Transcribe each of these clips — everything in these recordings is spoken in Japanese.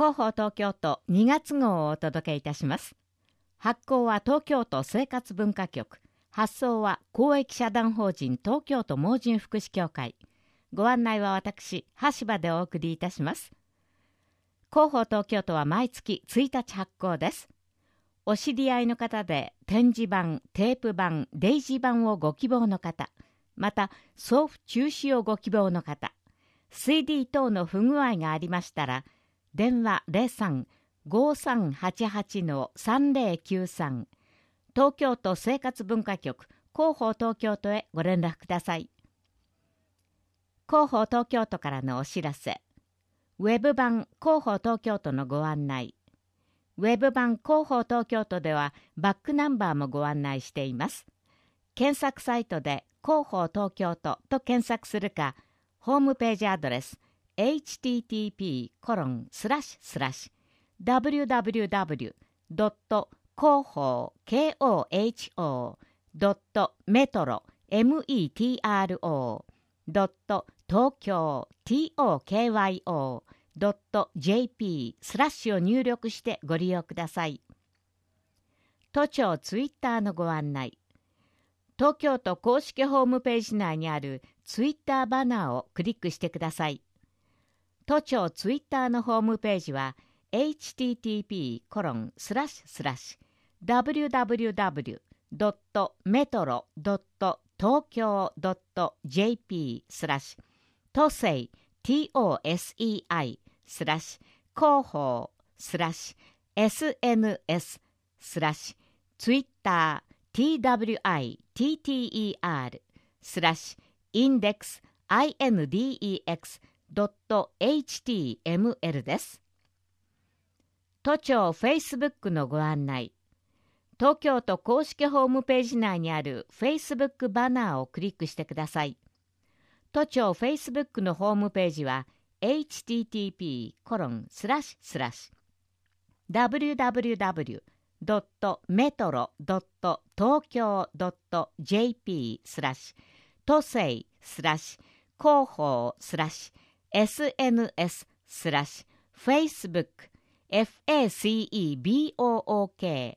広報東京都2月号をお届けいたします。発行は東京都生活文化局、発送は公益社団法人東京都盲人福祉協会。ご案内は私、橋場でお送りいたします。広報東京都は毎月1日発行です。お知り合いの方で展示版、テープ版、デイジー版をご希望の方、また送付中止をご希望の方、CD 等の不具合がありましたら、電話 03-5388-3093 東京都生活文化局広報東京都へご連絡ください。広報東京都からのお知らせ。ウェブ版広報東京都のご案内。ウェブ版広報東京都ではバックナンバーもご案内しています。検索サイトで広報東京都と検索するか、ホームページアドレスhttp://www.広報.tokyo.jp/ を入力してご利用ください。都庁ツイッターのご案内。東京都公式ホームページ内にあるツイッターバナーをクリックしてください。都庁ツイッターのホームページは http://www.metro.tokyo.jp/ 都政 TOSEI/ 広報 /SNS/ ツイッター TWITTER/ インデックス INDEX.html です。都庁フェイスブックのご案内。東京都公式ホームページ内にあるフェイスブックバナーをクリックしてください。都庁フェイスブックのホームページは http://www.metro.tokyo.jp/ 都政/広報/SNS/ Facebook FACEBOOK/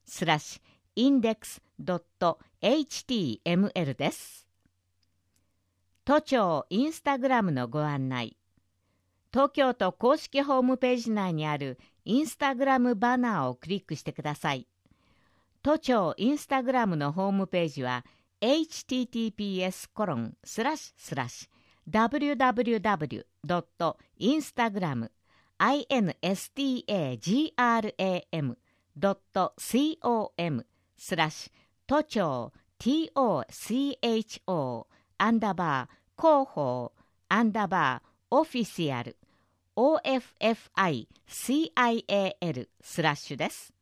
index.html です。都庁インスタグラムのご案内。東京都公式ホームページ内にあるインスタグラムバナーをクリックしてください。都庁インスタグラムのホームページはhttps://www.instagram.com/ 都庁 TOCHO_ 広報オフィシアル OFFICIAL/ です。